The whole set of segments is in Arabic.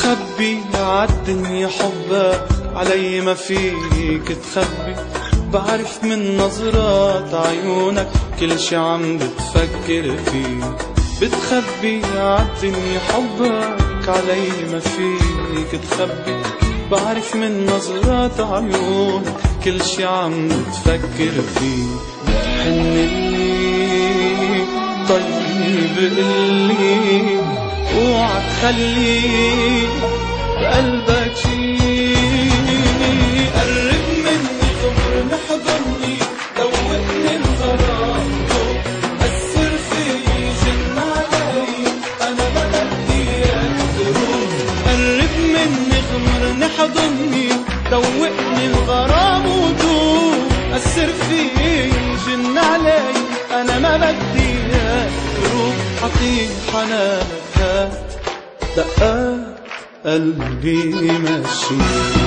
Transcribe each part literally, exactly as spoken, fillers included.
بتخبي عالدنيا حبك علي ما فيك تخبي. بعرف من نظرات عيونك كل شي عم بتفكر فيه. بتخبي عالدنيا حبك علي ما فيك تخبي. بعرف من نظرات عيونك كل شي عم بتفكر فيه. بتحنلي طيب قلي اوعى تخلي بقلبك شي. قرب مني خبرني حضني دوقني الغرام أثر فيي جن علي أنا ما بدي إياك تروح. قرب مني خبرني حضني دوقني الغرام ودوب أثر فيي جن علي أنا ما بدي إياك تروح. حطيب حنانك دقات قلبي ماشي.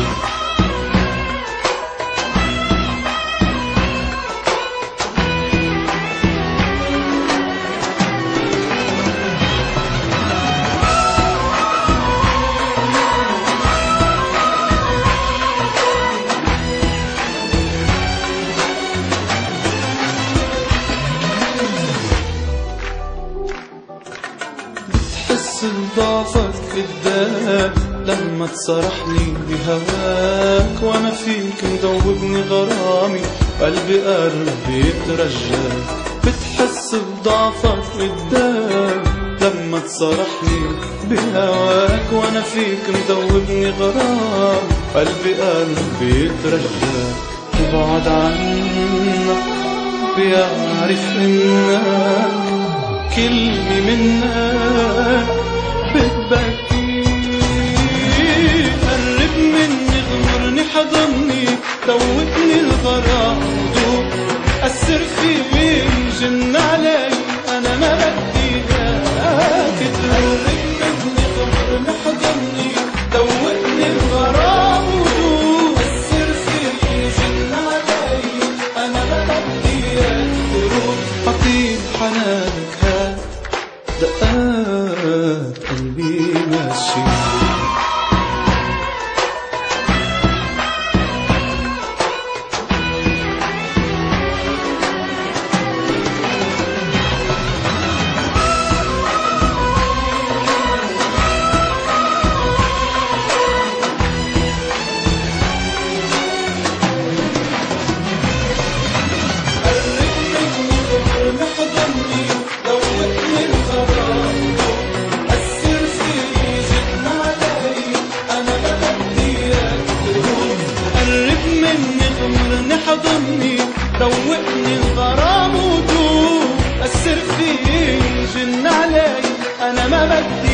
بتحس بضعفك قدام لما تصرحني بهواك وانا فيك مدوبني غرامي قلبي قلبي يترجاك. بتحس بضعفك قدام لما تصرحني بهواك وانا فيك مدوبني غرام قلبي قلبي يترجاك. وبعد عنك بيعرف انك كلمة منك بتبكي. قرب مني غمرني حضني دوقني الغرام ودوب أثر فيي جن علي أنا ما بدي إياك تروح. قرب مني غمرني حضني دوقني الغرام ودوب أثر فيي جن علي أنا ما بدي إياك تروح. حطيب حنانك دقات قلبي ماشي. حضني دوقني الغرام ودوب أثر فيي جن علي أنا ما بدي